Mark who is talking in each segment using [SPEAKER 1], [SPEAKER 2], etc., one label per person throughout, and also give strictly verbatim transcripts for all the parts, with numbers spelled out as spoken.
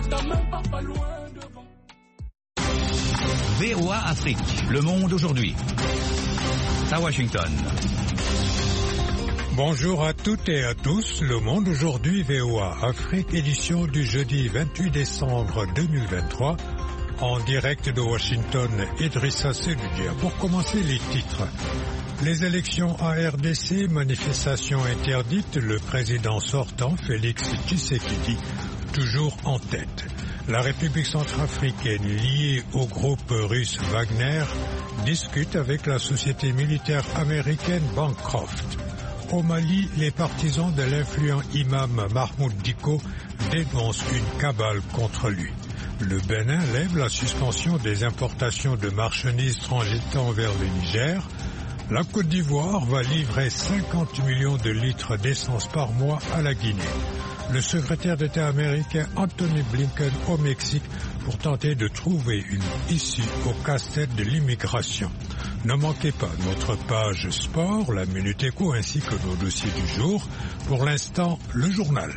[SPEAKER 1] t'as même pas pas loin devant.
[SPEAKER 2] V O A Afrique, le monde aujourd'hui. À Washington.
[SPEAKER 3] Bonjour à toutes et à tous, le monde aujourd'hui, V O A Afrique, édition du jeudi vingt-huit décembre deux mille vingt-trois, en direct de Washington, Idrissa Seloudia. Pour commencer, les titres. Les élections en R D C, manifestation interdite, le président sortant, Félix Tshisekedi, toujours en tête. La République centrafricaine, liée au groupe russe Wagner, discute avec la société militaire américaine Bancroft. Au Mali, les partisans de l'influent imam Mahmoud Dicko dénoncent une cabale contre lui. Le Bénin lève la suspension des importations de marchandises transitant vers le Niger. La Côte d'Ivoire va livrer cinquante millions de litres d'essence par mois à la Guinée. Le secrétaire d'État américain Anthony Blinken au Mexique pour tenter de trouver une issue au casse-tête de l'immigration. Ne manquez pas notre page sport, la Minute Éco ainsi que nos dossiers du jour. Pour l'instant, le journal.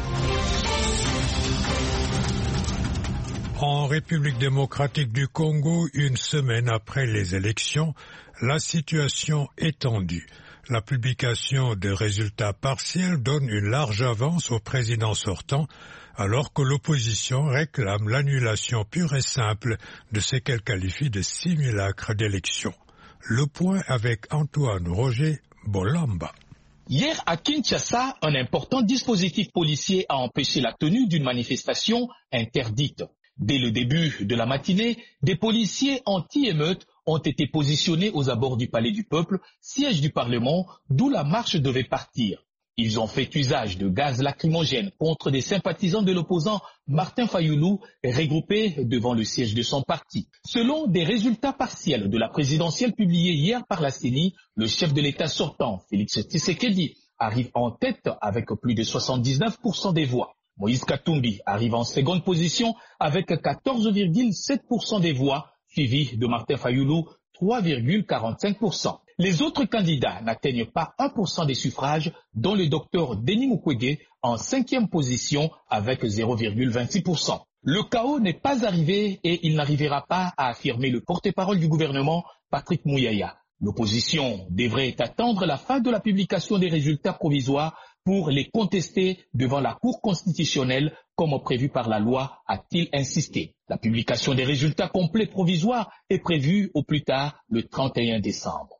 [SPEAKER 3] En République démocratique du Congo, une semaine après les élections, la situation est tendue. La publication des résultats partiels donne une large avance au président sortant, alors que l'opposition réclame l'annulation pure et simple de ce qu'elle qualifie de simulacre d'élection. Le point avec Antoine Roger Bolamba.
[SPEAKER 4] Hier à Kinshasa, un important dispositif policier a empêché la tenue d'une manifestation interdite. Dès le début de la matinée, des policiers anti-émeutes ont été positionnés aux abords du Palais du Peuple, siège du Parlement, d'où la marche devait partir. Ils ont fait usage de gaz lacrymogène contre des sympathisants de l'opposant Martin Fayoulou, regroupés devant le siège de son parti. Selon des résultats partiels de la présidentielle publiés hier par la C E N I, le chef de l'État sortant, Félix Tshisekedi, arrive en tête avec plus de soixante-dix-neuf pour cent des voix. Moïse Katumbi arrive en seconde position avec quatorze virgule sept pour cent des voix, suivi de Martin Fayoulou, trois virgule quarante-cinq pour cent. Les autres candidats n'atteignent pas un pour cent des suffrages, dont le docteur Denis Mukwege en cinquième position avec zéro virgule vingt-six pour cent. Le chaos n'est pas arrivé et il n'arrivera pas, à affirmer le porte-parole du gouvernement, Patrick Mouyaya. L'opposition devrait attendre la fin de la publication des résultats provisoires pour les contester devant la Cour constitutionnelle comme prévu par la loi, a-t-il insisté. La publication des résultats complets provisoires est prévue au plus tard le trente et un décembre.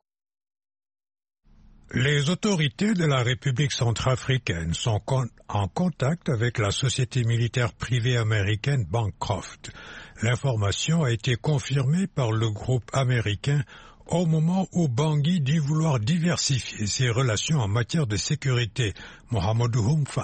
[SPEAKER 3] Les autorités de la République centrafricaine sont con- en contact avec la société militaire privée américaine Bancroft. L'information a été confirmée par le groupe américain au moment où Bangui dit vouloir diversifier ses relations en matière de sécurité. Mohamedou Humfa.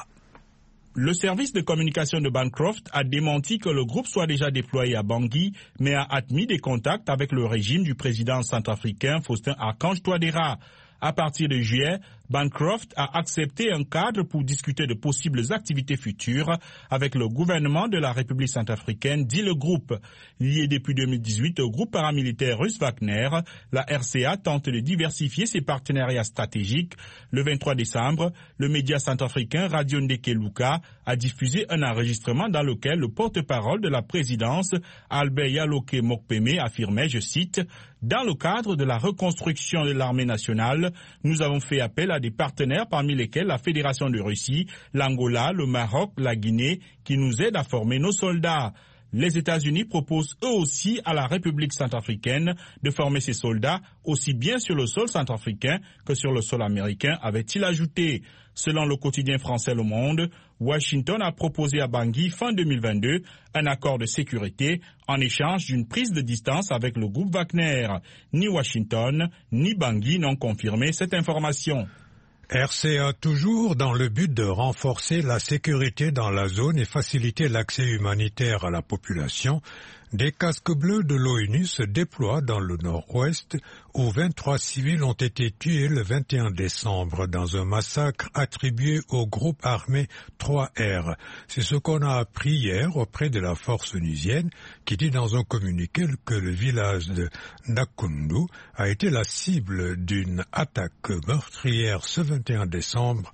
[SPEAKER 5] Le service de communication de Bancroft a démenti que le groupe soit déjà déployé à Bangui, mais a admis des contacts avec le régime du président centrafricain Faustin Archange Touadéra. À partir de juillet, Bancroft a accepté un cadre pour discuter de possibles activités futures avec le gouvernement de la République centrafricaine, dit le groupe. Lié depuis deux mille dix-huit au groupe paramilitaire russe Wagner, la R C A tente de diversifier ses partenariats stratégiques. Le vingt-trois décembre, le média centrafricain Radio Ndeke Luka a diffusé un enregistrement dans lequel le porte-parole de la présidence, Albert Yaloke Mokpeme, affirmait, je cite, « Dans le cadre de la reconstruction de l'armée nationale, nous avons fait appel à des partenaires parmi lesquels la Fédération de Russie, l'Angola, le Maroc, la Guinée, qui nous aident à former nos soldats. » Les États-Unis proposent eux aussi à la République centrafricaine de former ses soldats aussi bien sur le sol centrafricain que sur le sol américain, avait-il ajouté. Selon le quotidien français Le Monde, Washington a proposé à Bangui fin deux mille vingt-deux un accord de sécurité en échange d'une prise de distance avec le groupe Wagner. Ni Washington ni Bangui n'ont confirmé cette information.
[SPEAKER 3] R C A toujours dans le but de renforcer la sécurité dans la zone et faciliter l'accès humanitaire à la population. Des casques bleus de l'ONU se déploient dans le nord-ouest où vingt-trois civils ont été tués le vingt et un décembre dans un massacre attribué au groupe armé trois R. C'est ce qu'on a appris hier auprès de la force onusienne qui dit dans un communiqué que le village de Nakundu a été la cible d'une attaque meurtrière ce vingt et un décembre,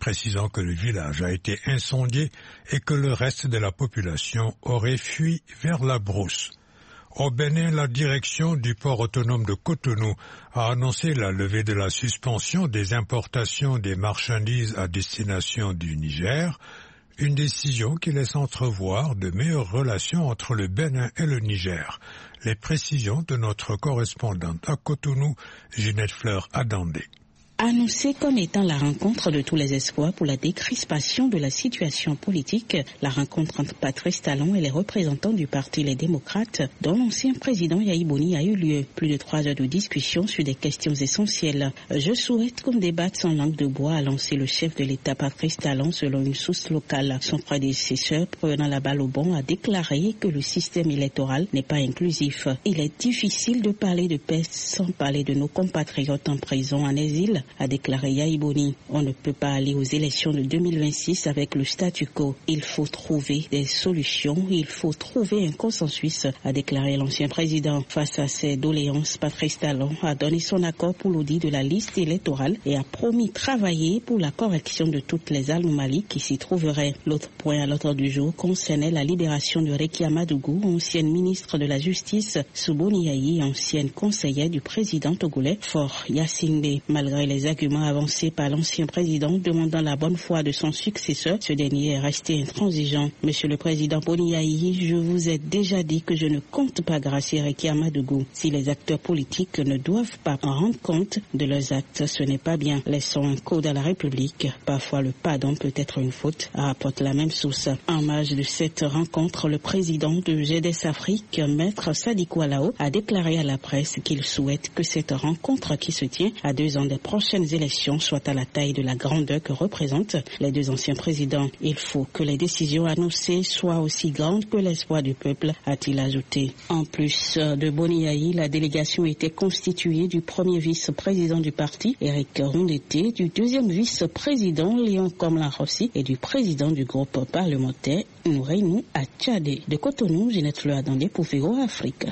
[SPEAKER 3] précisant que le village a été incendié et que le reste de la population aurait fui vers la brousse. Au Bénin, la direction du port autonome de Cotonou a annoncé la levée de la suspension des importations des marchandises à destination du Niger, une décision qui laisse entrevoir de meilleures relations entre le Bénin et le Niger. Les précisions de notre correspondante à Cotonou, Ginette Fleur Adandé.
[SPEAKER 6] Annoncée comme étant la rencontre de tous les espoirs pour la décrispation de la situation politique, la rencontre entre Patrice Talon et les représentants du parti Les Démocrates, dont l'ancien président Yahi Boni a eu lieu. Plus de trois heures de discussion sur des questions essentielles. Je souhaite qu'on débatte sans langue de bois, a lancé le chef de l'État Patrice Talon selon une source locale. Son prédécesseur, prenant la balle au bon, a déclaré que le système électoral n'est pas inclusif. Il est difficile de parler de paix sans parler de nos compatriotes en prison, en exil, a déclaré Yahi Boni. On ne peut pas aller aux élections de deux mille vingt-six avec le statu quo. Il faut trouver des solutions, il faut trouver un consensus, a déclaré l'ancien président. Face à ces doléances, Patrice Talon a donné son accord pour l'audit de la liste électorale et a promis travailler pour la correction de toutes les anomalies qui s'y trouveraient. L'autre point à l'ordre du jour concernait la libération de Rekia Madougou, ancienne ministre de la Justice, sous Boni Yahi, ancienne conseillère du président togolais Faure Gnassingbé. Malgré les arguments avancés par l'ancien président demandant la bonne foi de son successeur, ce dernier est resté intransigeant. Monsieur le président Boni Yahi, je vous ai déjà dit que je ne compte pas gracier Rekia Madougou. Si les acteurs politiques ne doivent pas en rendre compte de leurs actes, ce n'est pas bien. Laissons un code à la République. Parfois le pardon peut être une faute, rapporte la même source. En marge de cette rencontre, le président de G D S Afrique, Maître Sadiko Alao, a déclaré à la presse qu'il souhaite que cette rencontre qui se tient à deux ans des prochaines élections soit à la taille de la grandeur que représentent les deux anciens présidents. Il faut que les décisions annoncées soient aussi grandes que l'espoir du peuple, a-t-il ajouté. En plus de Boni Yahi, la délégation était constituée du premier vice-président du parti, Éric Rondeté, du deuxième vice-président, Léon Komlan-Rossi, et du président du groupe parlementaire, Noureinu Atchadé. De Cotonou, Ginette Fleur Adandé pour V O A Afrique.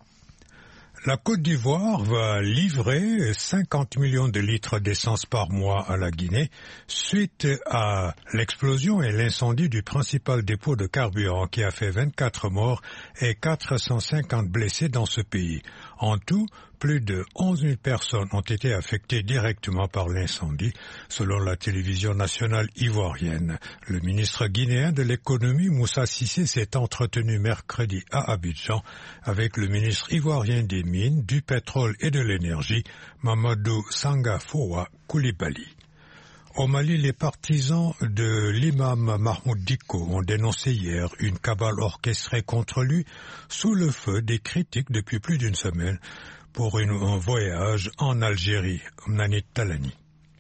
[SPEAKER 3] La Côte d'Ivoire va livrer cinquante millions de litres d'essence par mois à la Guinée suite à l'explosion et l'incendie du principal dépôt de carburant qui a fait vingt-quatre morts et quatre cent cinquante blessés dans ce pays. En tout, plus de onze mille personnes ont été affectées directement par l'incendie, selon la télévision nationale ivoirienne. Le ministre guinéen de l'économie, Moussa Cissé, s'est entretenu mercredi à Abidjan avec le ministre ivoirien des Mines, du Pétrole et de l'Énergie, Mamadou Sangafoa Koulibaly. Au Mali, les partisans de l'imam Mahmoud Dicko ont dénoncé hier une cabale orchestrée contre lui sous le feu des critiques depuis plus d'une semaine pour une, un voyage en Algérie. Nanit Talani.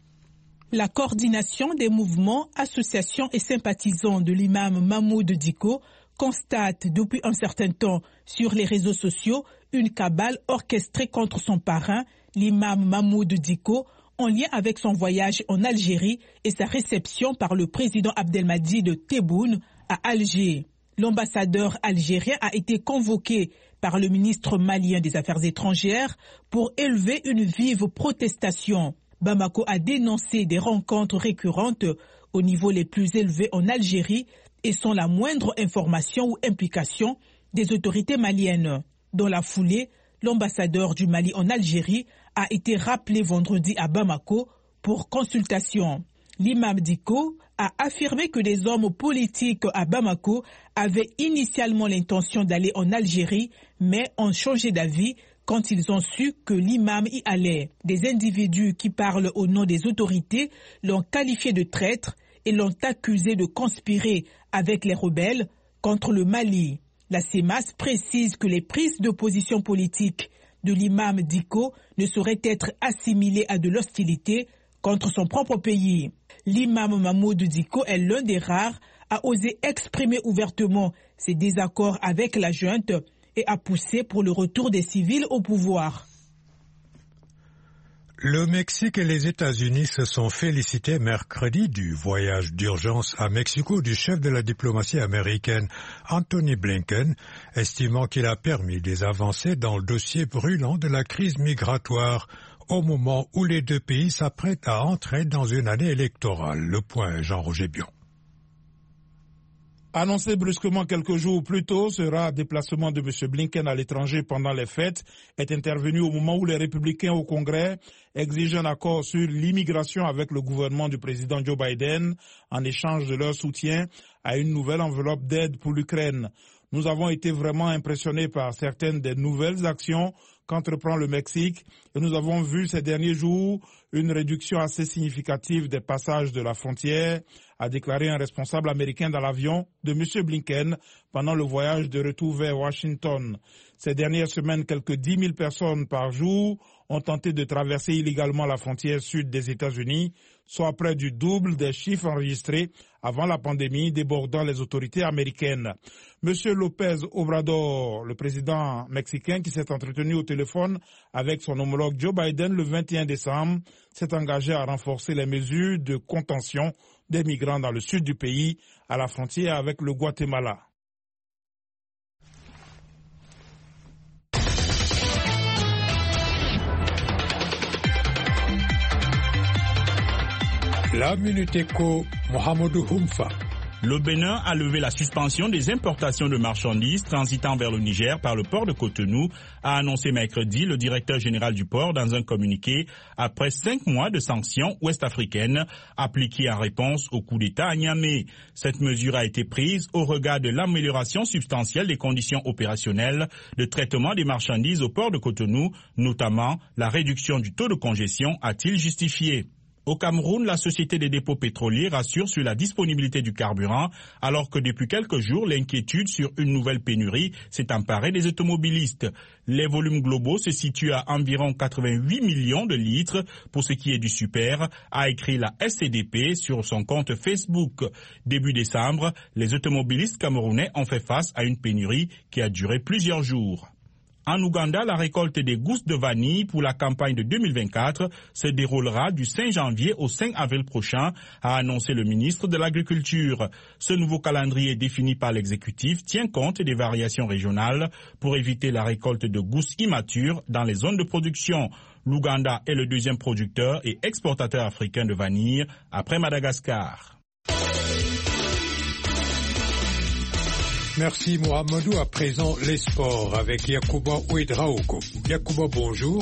[SPEAKER 7] La coordination des mouvements, associations et sympathisants de l'imam Mahmoud Dicko constate depuis un certain temps sur les réseaux sociaux une cabale orchestrée contre son parrain, l'imam Mahmoud Dicko, en lien avec son voyage en Algérie et sa réception par le président Abdelmadjid Tebboune à Alger. L'ambassadeur algérien a été convoqué par le ministre malien des Affaires étrangères pour élever une vive protestation. Bamako a dénoncé des rencontres récurrentes au niveau les plus élevés en Algérie et sans la moindre information ou implication des autorités maliennes. Dans la foulée, l'ambassadeur du Mali en Algérie a été rappelé vendredi à Bamako pour consultation. L'imam Dicko a affirmé que des hommes politiques à Bamako avaient initialement l'intention d'aller en Algérie, mais ont changé d'avis quand ils ont su que l'imam y allait. Des individus qui parlent au nom des autorités l'ont qualifié de traître et l'ont accusé de conspirer avec les rebelles contre le Mali. La CEMAS précise que les prises de position politique de l'imam Dicko ne sauraient être assimilées à de l'hostilité contre son propre pays. L'imam Mahmoud Dicko est l'un des rares à oser exprimer ouvertement ses désaccords avec la junte et à pousser pour le retour des civils au pouvoir.
[SPEAKER 3] Le Mexique et les États-Unis se sont félicités mercredi du voyage d'urgence à Mexico du chef de la diplomatie américaine Anthony Blinken, estimant qu'il a permis des avancées dans le dossier brûlant de la crise migratoire au moment où les deux pays s'apprêtent à entrer dans une année électorale. Le point, Jean-Roger Bion.
[SPEAKER 5] Annoncé brusquement quelques jours plus tôt, ce rare déplacement de M. Blinken à l'étranger pendant les fêtes est intervenu au moment où les républicains au Congrès exigent un accord sur l'immigration avec le gouvernement du président Joe Biden en échange de leur soutien à une nouvelle enveloppe d'aide pour l'Ukraine. Nous avons été vraiment impressionnés par certaines des nouvelles actions qu'entreprend le Mexique et nous avons vu ces derniers jours une réduction assez significative des passages de la frontière, a déclaré un responsable américain dans l'avion de M. Blinken pendant le voyage de retour vers Washington. Ces dernières semaines, quelques dix mille personnes par jour ont tenté de traverser illégalement la frontière sud des États-Unis, soit près du double des chiffres enregistrés avant la pandémie, débordant les autorités américaines. M. López Obrador, le président mexicain qui s'est entretenu au téléphone avec son homologue Joe Biden le vingt et un décembre, s'est engagé à renforcer les mesures de contention des migrants dans le sud du pays, à la frontière avec le Guatemala.
[SPEAKER 3] La Minute Éco, Mohamedou Humfa.
[SPEAKER 5] Le Bénin a levé la suspension des importations de marchandises transitant vers le Niger par le port de Cotonou, a annoncé mercredi le directeur général du port dans un communiqué après cinq mois de sanctions ouest-africaines appliquées en réponse au coup d'État à Niamey. Cette mesure a été prise au regard de l'amélioration substantielle des conditions opérationnelles de traitement des marchandises au port de Cotonou, notamment la réduction du taux de congestion, a-t-il justifié. Au Cameroun, la Société des dépôts pétroliers rassure sur la disponibilité du carburant, alors que depuis quelques jours, l'inquiétude sur une nouvelle pénurie s'est emparée des automobilistes. Les volumes globaux se situent à environ quatre-vingt-huit millions de litres pour ce qui est du super, a écrit la S C D P sur son compte Facebook. Début décembre, les automobilistes camerounais ont fait face à une pénurie qui a duré plusieurs jours. En Ouganda, la récolte des gousses de vanille pour la campagne de deux mille vingt-quatre se déroulera du cinq janvier au cinq avril prochain, a annoncé le ministre de l'Agriculture. Ce nouveau calendrier défini par l'exécutif tient compte des variations régionales pour éviter la récolte de gousses immatures dans les zones de production. L'Ouganda est le deuxième producteur et exportateur africain de vanille après Madagascar.
[SPEAKER 3] Merci Mohamedou. À présent, les sports avec Yacouba Ouedraogo. Yacouba, bonjour.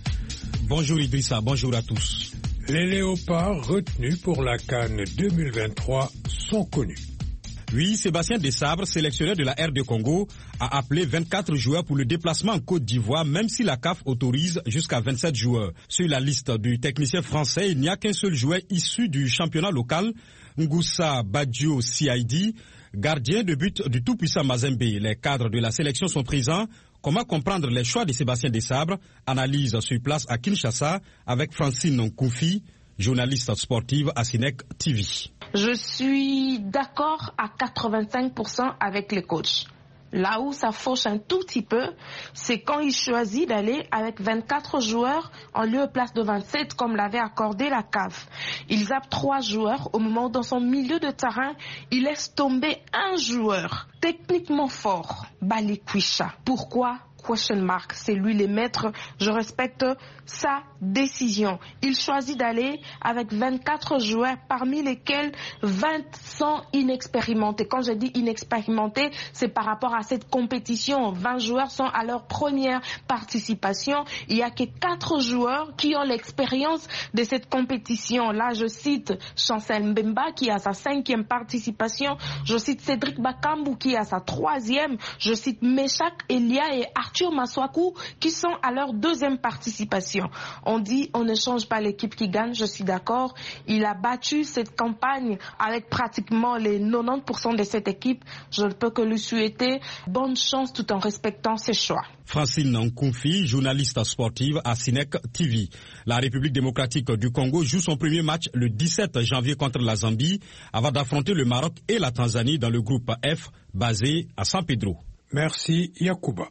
[SPEAKER 8] Bonjour Idrissa, bonjour à tous.
[SPEAKER 3] Les léopards retenus pour la CAN deux mille vingt-trois sont connus.
[SPEAKER 8] Oui, Sébastien Desabre, sélectionneur de la R D Congo, a appelé vingt-quatre joueurs pour le déplacement en Côte d'Ivoire, même si la C A F autorise jusqu'à vingt-sept joueurs. Sur la liste du technicien français, il n'y a qu'un seul joueur issu du championnat local, Ngoussa Badio Siaidi, gardien de but du tout-puissant Mazembe. Les cadres de la sélection sont présents. Comment comprendre les choix de Sébastien Desabre? Analyse sur place à Kinshasa avec Francine Nkoufi, journaliste sportive à Sinek T V.
[SPEAKER 9] Je suis d'accord à quatre-vingt-cinq pour cent avec les coachs. Là où ça fauche un tout petit peu, c'est quand il choisit d'aller avec vingt-quatre joueurs en lieu et place de vingt-sept, comme l'avait accordé la C A F. Il zappe trois joueurs au moment où dans son milieu de terrain, il laisse tomber un joueur techniquement fort, Balikwisha. Pourquoi? Question mark, c'est lui le maître, je respecte sa décision. Il choisit d'aller avec vingt-quatre joueurs, parmi lesquels vingt sont inexpérimentés. Quand je dis inexpérimentés, c'est par rapport à cette compétition. vingt joueurs sont à leur première participation. Il n'y a que quatre joueurs qui ont l'expérience de cette compétition. Là, je cite Chancel Mbemba qui a sa cinquième participation. Je cite Cédric Bakambu qui a sa troisième. Je cite Meshak Elia et Arthur Maswaku qui sont à leur deuxième participation. On dit on ne change pas l'équipe qui gagne, je suis d'accord. Il a battu cette campagne avec pratiquement les quatre-vingt-dix pour cent de cette équipe. Je ne peux que lui souhaiter bonne chance tout en respectant ses choix.
[SPEAKER 8] Francine Nkoufi, journaliste sportive à Sinek T V. La République démocratique du Congo joue son premier match le dix-sept janvier contre la Zambie avant d'affronter le Maroc et la Tanzanie dans le groupe F basé à San Pedro.
[SPEAKER 3] Merci Yacouba.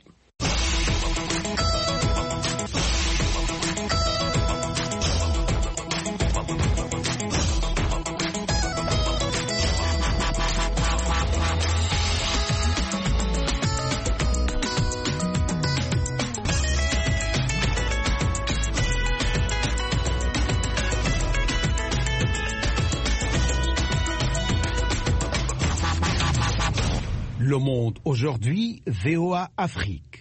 [SPEAKER 10] Le Monde aujourd'hui, V O A Afrique.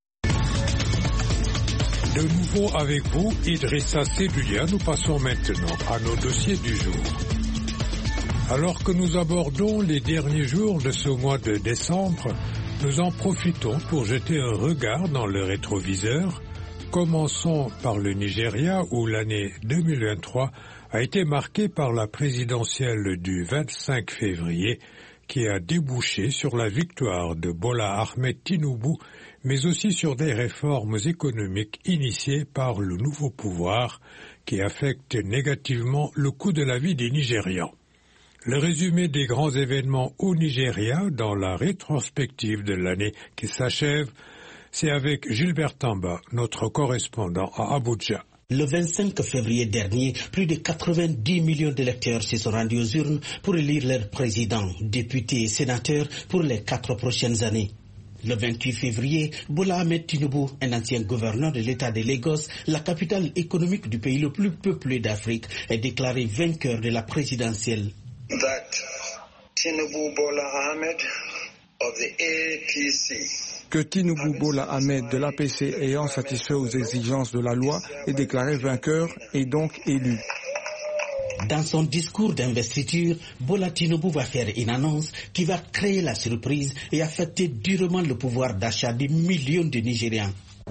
[SPEAKER 3] De nouveau avec vous, Idrissa Seloudia. Nous passons maintenant à nos dossiers du jour. Alors que nous abordons les derniers jours de ce mois de décembre, nous en profitons pour jeter un regard dans le rétroviseur. Commençons par le Nigeria où l'année deux mille vingt-trois a été marquée par la présidentielle du vingt-cinq février qui a débouché sur la victoire de Bola Ahmed Tinubu, mais aussi sur des réformes économiques initiées par le nouveau pouvoir qui affectent négativement le coût de la vie des Nigérians. Le résumé des grands événements au Nigeria dans la rétrospective de l'année qui s'achève, c'est avec Gilbert Tamba, notre correspondant à Abuja.
[SPEAKER 11] Le vingt-cinq février dernier, plus de quatre-vingt-dix millions d'électeurs se sont rendus aux urnes pour élire leur président, députés et sénateurs pour les quatre prochaines années. Le vingt-huit février, Bola Ahmed Tinubu, un ancien gouverneur de l'État de Lagos, la capitale économique du pays le plus peuplé d'Afrique, est déclaré vainqueur de la présidentielle.
[SPEAKER 12] That Tinubu Bola Ahmed of the A P C
[SPEAKER 13] que Tinubu Bola Ahmed de l'A P C ayant satisfait aux exigences de la loi est déclaré vainqueur et donc élu.
[SPEAKER 11] Dans son discours d'investiture, Bola Tinubu va faire une annonce qui va créer la surprise et affecter durement le pouvoir d'achat de millions de Nigérians.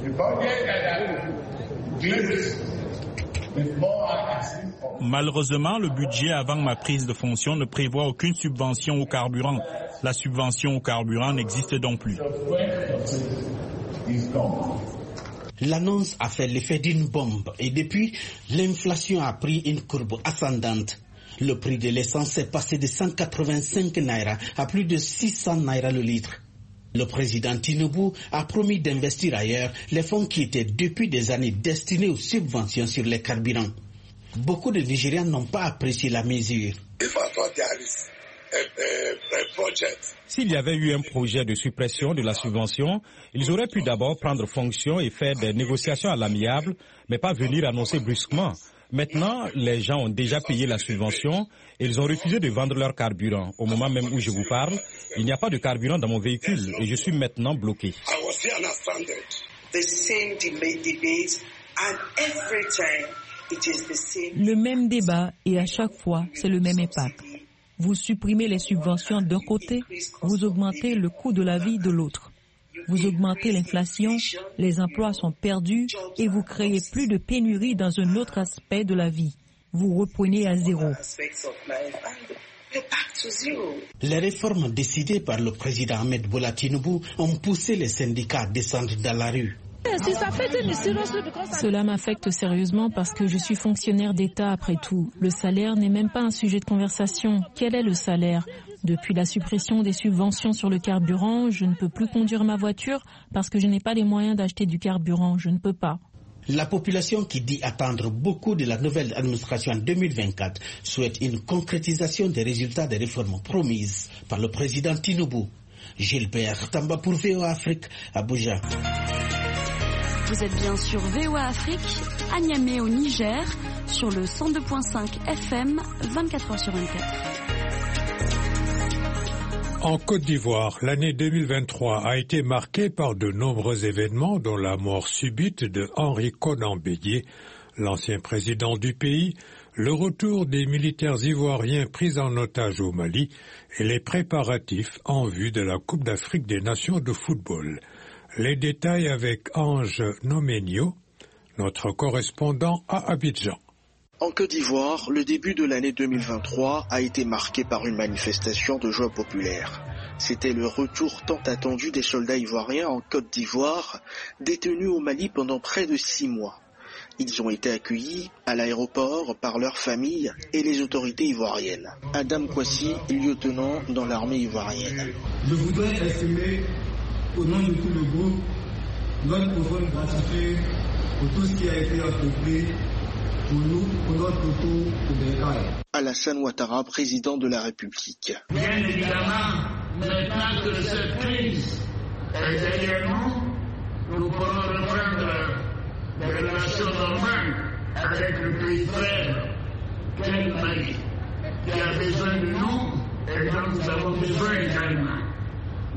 [SPEAKER 5] Malheureusement, le budget avant ma prise de fonction ne prévoit aucune subvention au carburant. La subvention au carburant n'existe donc plus.
[SPEAKER 11] L'annonce a fait l'effet d'une bombe et depuis, l'inflation a pris une courbe ascendante. Le prix de l'essence est passé de cent quatre-vingt-cinq naira à plus de six cents naira le litre. Le président Tinubu a promis d'investir ailleurs les fonds qui étaient depuis des années destinés aux subventions sur les carburants. Beaucoup de Nigérians n'ont pas apprécié la mesure.
[SPEAKER 8] S'il y avait eu un projet de suppression de la subvention, ils auraient pu d'abord prendre fonction et faire des négociations à l'amiable, mais pas venir annoncer brusquement. Maintenant, les gens ont déjà payé la subvention et ils ont refusé de vendre leur carburant. Au moment même où je vous parle, il n'y a pas de carburant dans mon véhicule et je suis maintenant bloqué.
[SPEAKER 14] Le même débat et à chaque fois, c'est le même impact. Vous supprimez les subventions d'un côté, vous augmentez le coût de la vie de l'autre. Vous augmentez l'inflation, les emplois sont perdus et vous créez plus de pénurie dans un autre aspect de la vie. Vous reprenez à zéro.
[SPEAKER 11] Les réformes décidées par le président Ahmed Bola Tinubu ont poussé les syndicats à descendre dans la rue.
[SPEAKER 14] Cela m'affecte sérieusement parce que je suis fonctionnaire d'État après tout. Le salaire n'est même pas un sujet de conversation. Quel est le salaire ? Depuis la suppression des subventions sur le carburant, je ne peux plus conduire ma voiture parce que je n'ai pas les moyens d'acheter du carburant. Je ne peux pas.
[SPEAKER 11] La population qui dit attendre beaucoup de la nouvelle administration en deux mille vingt-quatre souhaite une concrétisation des résultats des réformes promises par le président Tinubu. Gilbert Tamba pour V O A Afrique, Abuja.
[SPEAKER 15] Vous êtes bien sur V O A Afrique, à Niamey au Niger, sur le cent deux virgule cinq F M, vingt-quatre heures sur vingt-quatre.
[SPEAKER 3] En Côte d'Ivoire, l'année deux mille vingt-trois a été marquée par de nombreux événements dont la mort subite de Henri Konan Bédié, l'ancien président du pays, le retour des militaires ivoiriens pris en otage au Mali et les préparatifs en vue de la Coupe d'Afrique des Nations de football. Les détails avec Ange Nomenio, notre correspondant à Abidjan.
[SPEAKER 16] En Côte d'Ivoire, le début de l'année deux mille vingt-trois a été marqué par une manifestation de joie populaire. C'était le retour tant attendu des soldats ivoiriens en Côte d'Ivoire, détenus au Mali pendant près de six mois. Ils ont été accueillis à l'aéroport par leurs familles et les autorités ivoiriennes. Adam Kwasi, lieutenant dans l'armée ivoirienne.
[SPEAKER 17] Je voudrais exprimer, au nom de tout le groupe, notre profonde gratitude pour tout ce qui a été entrepris pour nous, pour notre retour au Bécaye.
[SPEAKER 16] Alassane Ouattara, président de la République.
[SPEAKER 18] Bien évidemment, maintenant que cette crise est derrière nous, nous pourrons reprendre des relations normales avec le pays frère qu'est le Mali, qui a besoin de nous et dont nous avons besoin également. Mais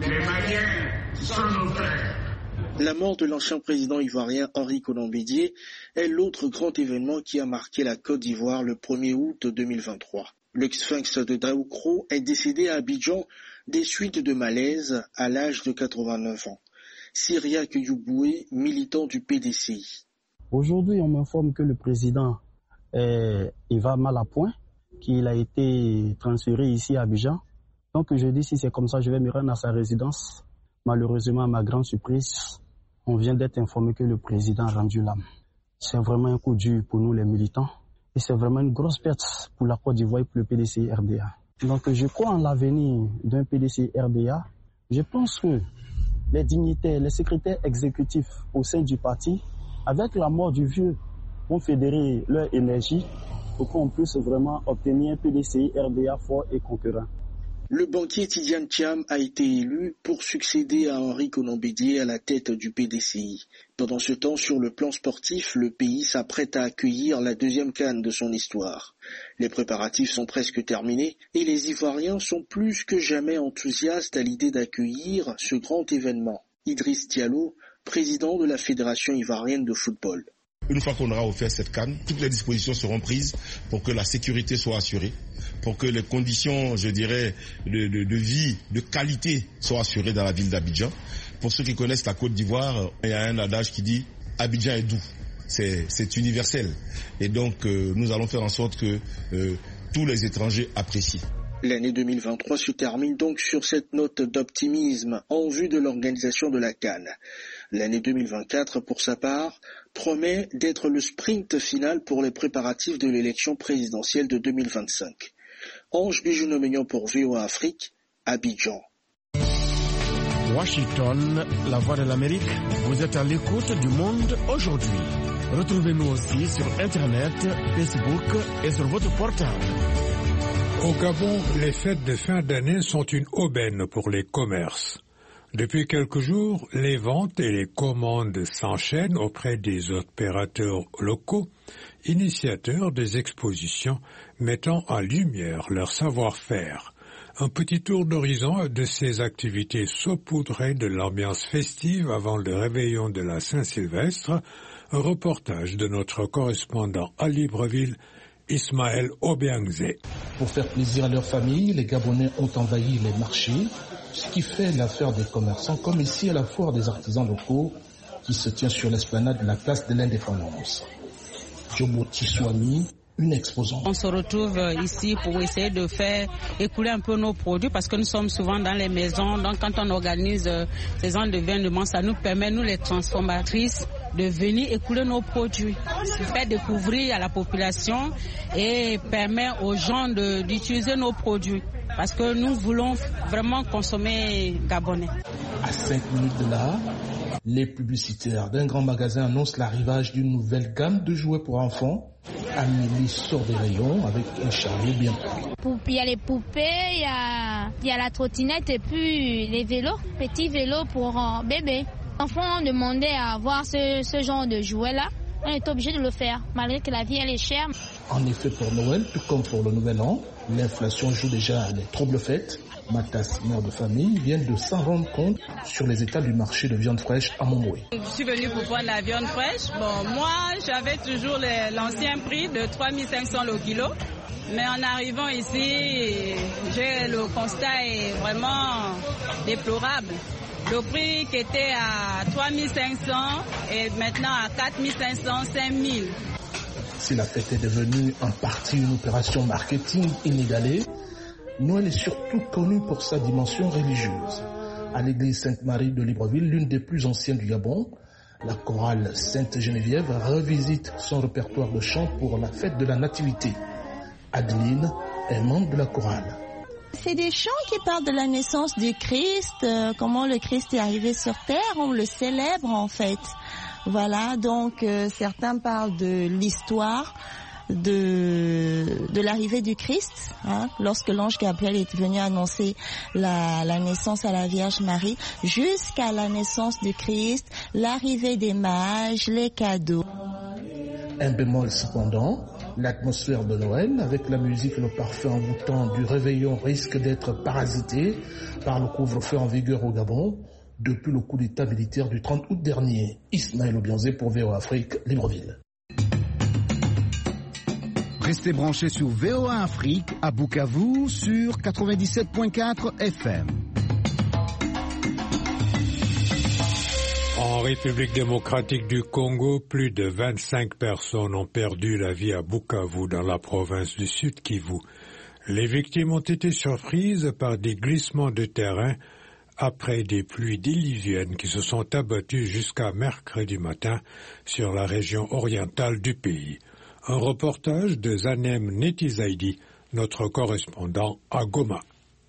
[SPEAKER 18] Ivoiriens sont nos frères.
[SPEAKER 16] La mort de l'ancien président ivoirien Henri Konan Bédié est l'autre grand événement qui a marqué la Côte d'Ivoire le premier août deux mille vingt-trois. Le sphinx de Daoukro est décédé à Abidjan des suites de malaise à l'âge de quatre-vingt-neuf ans. Cyriaque Youboué, militant du P D C I.
[SPEAKER 19] Aujourd'hui, on m'informe que le président est, il va mal à point, qu'il a été transféré ici à Abidjan. Donc je dis, si c'est comme ça, je vais me rendre à sa résidence. Malheureusement, à ma grande surprise, on vient d'être informé que le président a rendu l'âme. C'est vraiment un coup dur pour nous les militants et c'est vraiment une grosse perte pour la Côte d'Ivoire et pour le P D C I R D A. Donc je crois en l'avenir d'un P D C I R D A. Je pense que les dignitaires, les secrétaires exécutifs au sein du parti, avec la mort du vieux, vont fédérer leur énergie pour qu'on puisse vraiment obtenir un P D C I R D A fort et concurrent.
[SPEAKER 16] Le banquier Tidiane Thiam a été élu pour succéder à Henri Konan Bédié à la tête du P D C I. Pendant ce temps, sur le plan sportif, le pays s'apprête à accueillir la deuxième CAN de son histoire. Les préparatifs sont presque terminés et les Ivoiriens sont plus que jamais enthousiastes à l'idée d'accueillir ce grand événement. Idriss Diallo, président de la Fédération ivoirienne de football.
[SPEAKER 20] Une fois qu'on aura offert cette CAN, toutes les dispositions seront prises pour que la sécurité soit assurée, pour que les conditions, je dirais, de, de, de vie, de qualité soient assurées dans la ville d'Abidjan. Pour ceux qui connaissent la Côte d'Ivoire, il y a un adage qui dit « Abidjan est doux ». C'est, c'est universel. Et donc, euh, nous allons faire en sorte que euh, tous les étrangers apprécient.
[SPEAKER 16] L'année deux mille vingt-trois se termine donc sur cette note d'optimisme en vue de l'organisation de la CAN. L'année deux mille vingt-quatre, pour sa part, promet d'être le sprint final pour les préparatifs de l'élection présidentielle de deux mille vingt-cinq. Ange Bijounomignon pour V O A Afrique, Abidjan.
[SPEAKER 21] Washington, la voix de l'Amérique, vous êtes à l'écoute du monde aujourd'hui. Retrouvez-nous aussi sur Internet, Facebook et sur votre portable.
[SPEAKER 3] Au Gabon, les fêtes de fin d'année sont une aubaine pour les commerces. Depuis quelques jours, les ventes et les commandes s'enchaînent auprès des opérateurs locaux, initiateurs des expositions mettant en lumière leur savoir-faire. Un petit tour d'horizon de ces activités saupoudrées de l'ambiance festive avant le réveillon de la Saint-Sylvestre, un reportage de notre correspondant à Libreville, Ismaël Obiangzé.
[SPEAKER 22] Pour faire plaisir à leur famille, les Gabonais ont envahi les marchés, ce qui fait l'affaire des commerçants, comme ici à la foire des artisans locaux qui se tient sur l'esplanade de la place de l'Indépendance. Jobo Tiswami, une exposante.
[SPEAKER 23] On se retrouve ici pour essayer de faire écouler un peu nos produits parce que nous sommes souvent dans les maisons. Donc quand on organise ces gens d'événements, ça nous permet, nous les transformatrices, de venir écouler nos produits, faire découvrir à la population et permet aux gens de, d'utiliser nos produits parce que nous voulons vraiment consommer gabonais.
[SPEAKER 22] À cinq minutes de là, les publicitaires d'un grand magasin annoncent l'arrivage d'une nouvelle gamme de jouets pour enfants. Amélie sort des rayons avec un chariot bien pris.
[SPEAKER 24] Il y a les poupées, il y a, il y a la trottinette et puis les vélos, petits vélos pour euh, bébés. Les enfants ont demandé à avoir ce, ce genre de jouets-là. On est obligé de le faire, malgré que la vie elle est chère.
[SPEAKER 22] En effet, pour Noël, tout comme pour le Nouvel An, l'inflation joue déjà les troubles fêtes. Matas, mère de famille, vient de s'en rendre compte sur les états du marché de viande fraîche à Momoué.
[SPEAKER 23] Je suis venue pour prendre la viande fraîche. Bon, moi, j'avais toujours les, l'ancien prix de trois mille cinq cents le kilo. Mais en arrivant ici, j'ai, le constat est vraiment déplorable. Le prix qui était à trois mille cinq cents est maintenant à quatre mille cinq cents, cinq mille.
[SPEAKER 22] Si la fête est devenue en partie une opération marketing inégalée, Noël est surtout connu pour sa dimension religieuse. À l'église Sainte-Marie de Libreville, l'une des plus anciennes du Gabon, la chorale Sainte-Geneviève revisite son répertoire de chants pour la fête de la Nativité. Adeline est membre de la chorale.
[SPEAKER 25] C'est des chants qui parlent de la naissance du Christ, euh, comment le Christ est arrivé sur terre, on le célèbre en fait. Voilà, donc euh, certains parlent de l'histoire de de l'arrivée du Christ, hein, lorsque l'ange Gabriel est venu annoncer la, la naissance à la Vierge Marie, jusqu'à la naissance du Christ, l'arrivée des mages, les cadeaux.
[SPEAKER 22] Un bémol cependant, l'atmosphère de Noël, avec la musique et le parfum envoûtant du réveillon, risque d'être parasité par le couvre-feu en vigueur au Gabon depuis le coup d'état militaire du trente août dernier. Ismaël Obianzé pour V O A Afrique, Libreville.
[SPEAKER 10] Restez branchés sur V O A Afrique à Bukavu sur quatre-vingt-dix-sept virgule quatre F M.
[SPEAKER 3] En République démocratique du Congo, plus de vingt-cinq personnes ont perdu la vie à Bukavu dans la province du Sud Kivu. Les victimes ont été surprises par des glissements de terrain après des pluies diluviennes qui se sont abattues jusqu'à mercredi matin sur la région orientale du pays. Un reportage de Zanem Netizaidi, notre correspondant à Goma.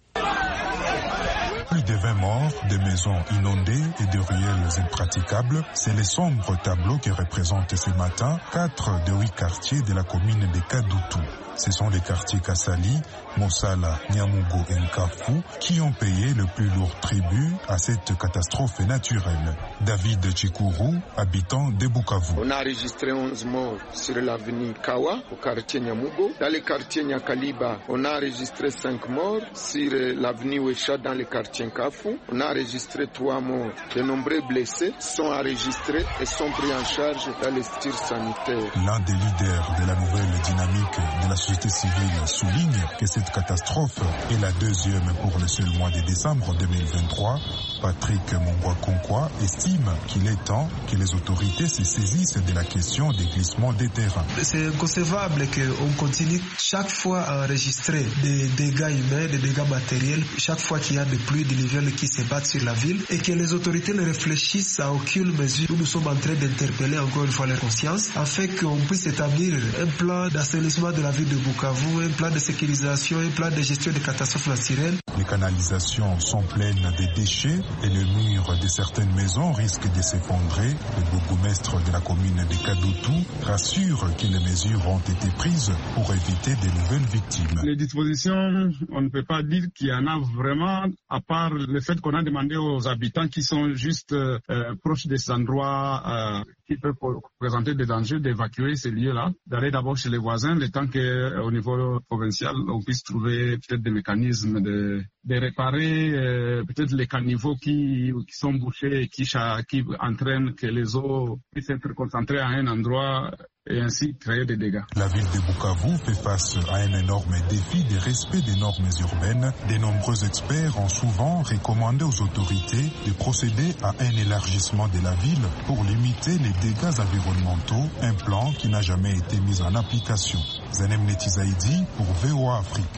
[SPEAKER 1] Plus de vingt morts, des maisons inondées et de ruelles impraticables, c'est le sombre tableau que représentent ce matin quatre de huit quartiers de la commune de Kadutu. Ce sont les quartiers Kasali, Mosala, Nyamugo et Nkafu qui ont payé le plus lourd tribut à cette catastrophe naturelle. David Chikuru, habitant de Bukavu.
[SPEAKER 2] On a enregistré onze morts sur l'avenue Kawa, au quartier Nyamugo. Dans le quartier Nyakaliba, on a enregistré cinq morts. Sur l'avenue Wecha, dans le quartier Nkafu, on a enregistré trois morts. De nombreux blessés sont enregistrés et sont pris en charge dans les structures sanitaires.
[SPEAKER 1] L'un des leaders de la nouvelle dynamique de la société civile souligne que cette catastrophe est la deuxième pour le seul mois de décembre deux mille vingt-trois. Patrick Mongwa-Konkwa estime qu'il est temps que les autorités se saisissent de la question des glissements des terrains.
[SPEAKER 4] C'est inconcevable qu'on continue chaque fois à enregistrer des dégâts humains, des dégâts matériels, chaque fois qu'il y a des pluies diluviennes qui se battent sur la ville et que les autorités ne réfléchissent à aucune mesure. Nous, nous sommes en train d'interpeller encore une fois leur conscience afin qu'on puisse établir un plan d'assainissement de la ville de Bukavu, un plan de sécurisation, un plan de gestion des catastrophes naturelles.
[SPEAKER 1] Les canalisations sont pleines de déchets et le mur de certaines maisons risque de s'effondrer. Le bourgmestre de la commune de Kadutu rassure que les mesures ont été prises pour éviter de nouvelles victimes.
[SPEAKER 6] Les dispositions, on ne peut pas dire qu'il y en a vraiment, à part le fait qu'on a demandé aux habitants qui sont juste euh, proches de ces endroits euh, qui peuvent présenter des dangers d'évacuer ces lieux-là, d'aller d'abord chez les voisins, le temps qu'au niveau provincial, on puisse trouver peut-être des mécanismes de, de réparer euh, peut-être les caniveaux qui, qui sont bouchés et qui, qui entraînent que les eaux puissent être concentrées à un endroit et ainsi créer des dégâts.
[SPEAKER 1] La ville de Bukavu fait face à un énorme défi de respect des normes urbaines. De nombreux experts ont souvent recommandé aux autorités de procéder à un élargissement de la ville pour limiter les dégâts environnementaux, un plan qui n'a jamais été mis en application. Zanem Netizaidi pour V O A Afrique.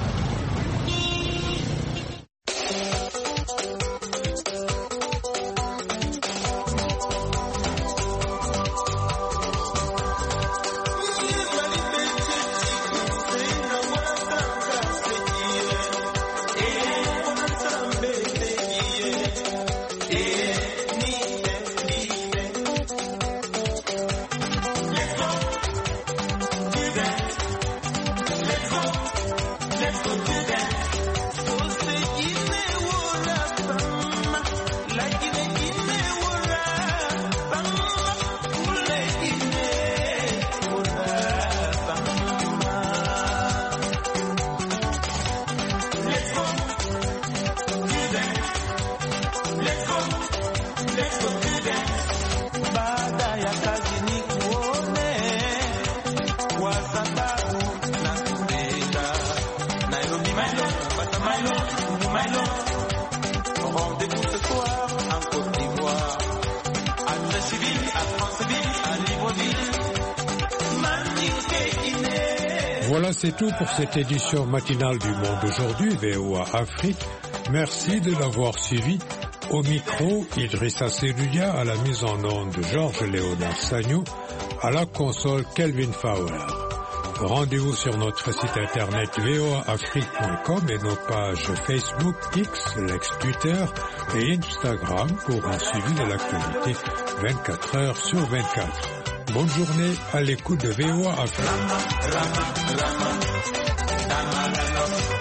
[SPEAKER 3] Voilà, c'est tout pour cette édition matinale du Monde aujourd'hui, V O A Afrique. Merci de l'avoir suivi. Au micro, Idrissa Seloudia, à la mise en onde Georges-Léonard Sagnou, à la console Kelvin Fowler. Rendez-vous sur notre site internet v o a afrique point com et nos pages Facebook, X, l'ex-Twitter et Instagram pour un suivi de l'actualité vingt-quatre heures sur vingt-quatre. Bonne journée à l'écoute de V O A Afrique.